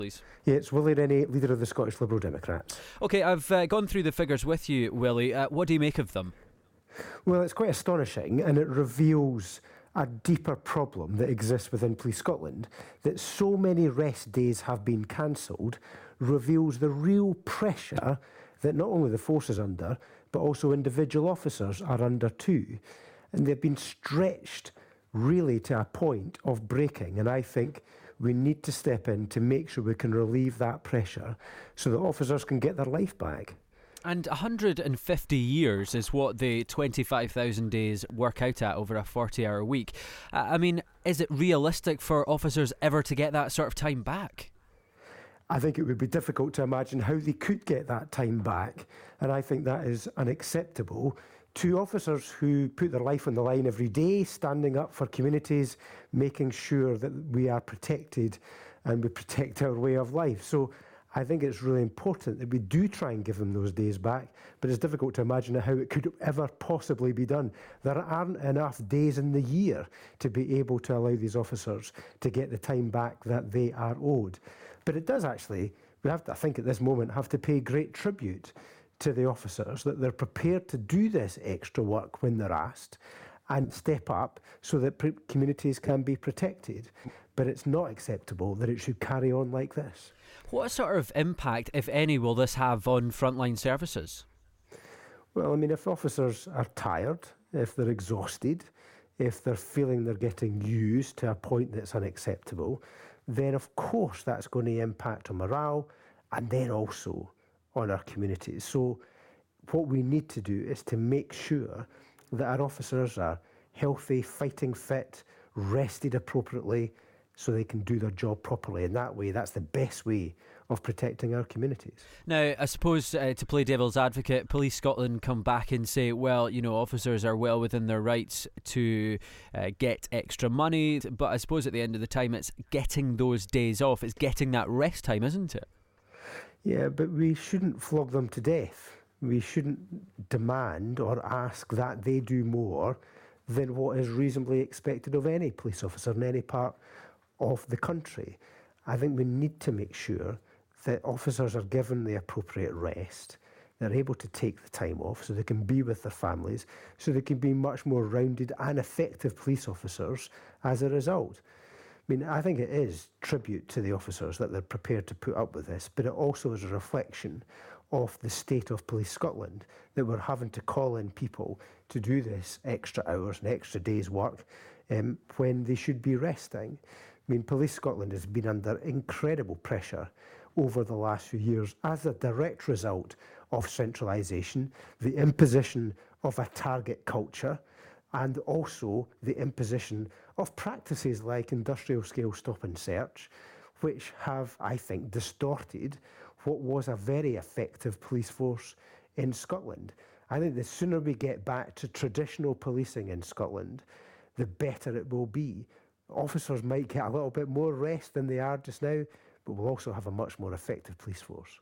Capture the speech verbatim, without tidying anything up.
Please. Yeah, it's Willie Rennie, leader of the Scottish Liberal Democrats. OK, I've uh, gone through the figures with you, Willie. Uh, what do you make of them? Well, it's quite astonishing, and it reveals a deeper problem that exists within Police Scotland. That so many rest days have been cancelled reveals the real pressure that not only the force is under, but also individual officers are under too. And they've been stretched really to a point of breaking, and I think we need to step in to make sure we can relieve that pressure so that officers can get their life back. And one hundred fifty years is what the twenty-five thousand days work out at over a forty-hour week. Uh, I mean, is it realistic for officers ever to get that sort of time back? I think it would be difficult to imagine how they could get that time back, and I think that is unacceptable. To officers who put their life on the line every day, standing up for communities, making sure that we are protected and we protect our way of life. So I think it's really important that we do try and give them those days back, but it's difficult to imagine how it could ever possibly be done. There aren't enough days in the year to be able to allow these officers to get the time back that they are owed. But it does actually, we have to, I think at this moment, have to pay great tribute to the officers that they're prepared to do this extra work when they're asked and step up so that pr- communities can be protected. But it's not acceptable that it should carry on like this. What sort of impact, if any, will this have on frontline services? Well, I mean, if officers are tired, if they're exhausted, if they're feeling they're getting used to a point that's unacceptable, then of course that's going to impact on morale and then also on our communities. So what we need to do is to make sure that our officers are healthy, fighting fit, rested appropriately, so they can do their job properly. And that way, that's the best way of protecting our communities. Now, I suppose, uh, to play devil's advocate, Police Scotland come back and say, well, you know, officers are well within their rights to uh, get extra money. But I suppose at the end of the time, it's getting those days off. It's getting that rest time, isn't it? Yeah, but we shouldn't flog them to death. We shouldn't demand or ask that they do more than what is reasonably expected of any police officer in any part of the country. I think we need to make sure that officers are given the appropriate rest, they're able to take the time off so they can be with their families, so they can be much more rounded and effective police officers as a result. I mean, I think it is tribute to the officers that they're prepared to put up with this, but it also is a reflection of the state of Police Scotland, that we're having to call in people to do this extra hours and extra days' work um, when they should be resting. I mean, Police Scotland has been under incredible pressure over the last few years as a direct result of centralisation, the imposition of a target culture, and also the imposition of practices like industrial scale stop and search, which have, I think, distorted what was a very effective police force in Scotland. I think the sooner we get back to traditional policing in Scotland, the better it will be. Officers might get a little bit more rest than they are just now, but we'll also have a much more effective police force.